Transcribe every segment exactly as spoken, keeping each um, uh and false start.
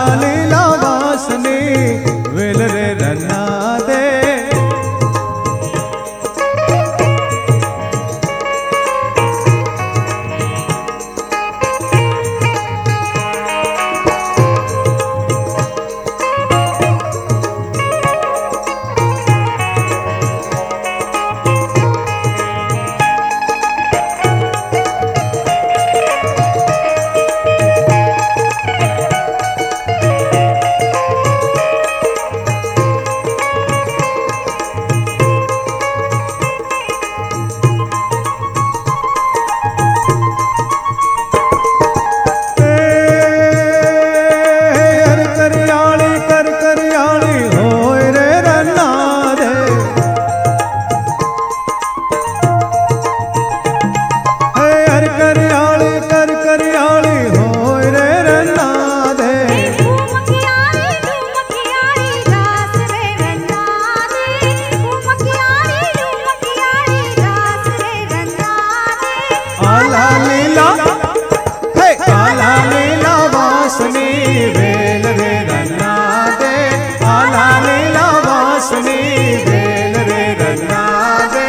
लीला वासनी well रे रन्ना दे। आला लीला हे आला लीला वासनी वेल रे रन्ना दे। आला लीला वासनी वेल रे रन्ना दे।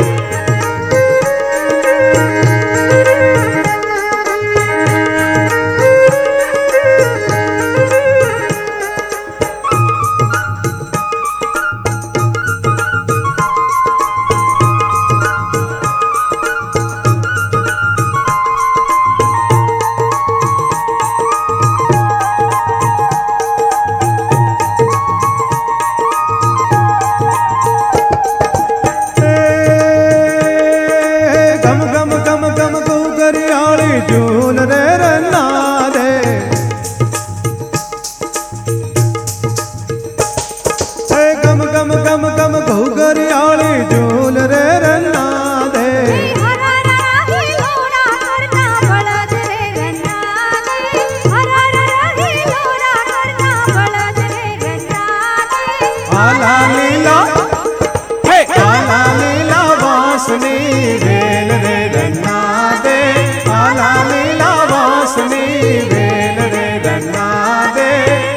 झूल रे रन्ना दे गम गम गम गम घुघरियाली झूल रे रन्ना दे। आला लीला हे आला लीला वासनी वेल रे रन्ना दे। आला लीला वासनी वेल रे रन्ना दे।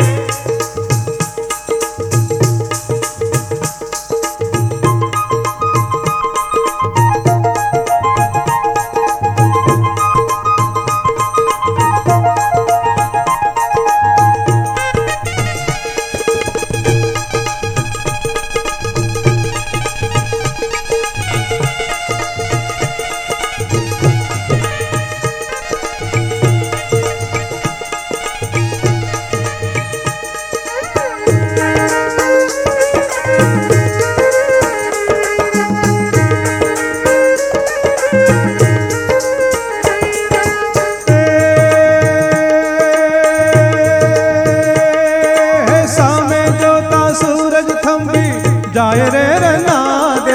जाए रे रन्ना दे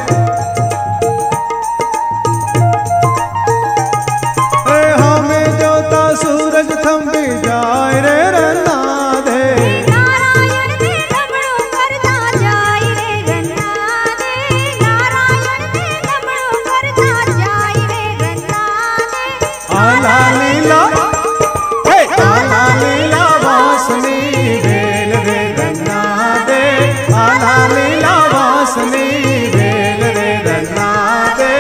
हमें जोता सूरज थम्बी जाए रे रन्ना दे। नारायण दे नमणो करता जाए रे रन्ना दे। नारायण दे नमणो करता जाए रे रन्ना दे। आला लीला हे आला लीला वासनी वेल रे रन्ना दे। आला लीला वासनी वेल रे रन्ना दे।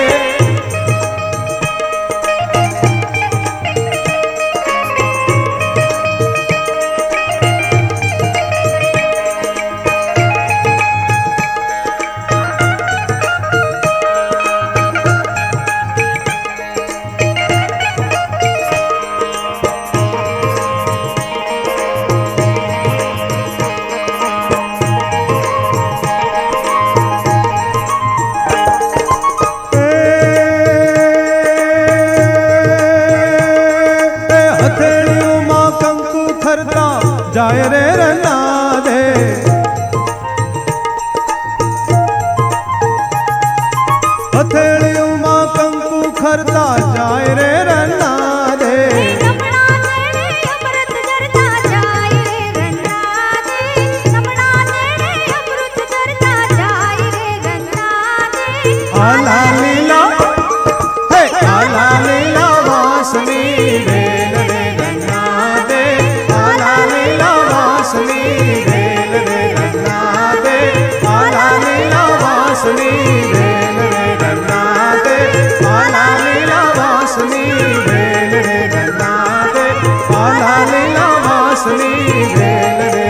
जाए रे रन्ना दे हथेलियों मां कंकु खरता जाए रे रन्ना दे। नमणा नेड़े अमृत करता जाए रे रन्ना दे। नमणा नेड़े अमृत करता जाए रे रन्ना दे। आला लीला हे आला लीला वासनी वेल रे रन्ना दे। आला लीला વેલ રે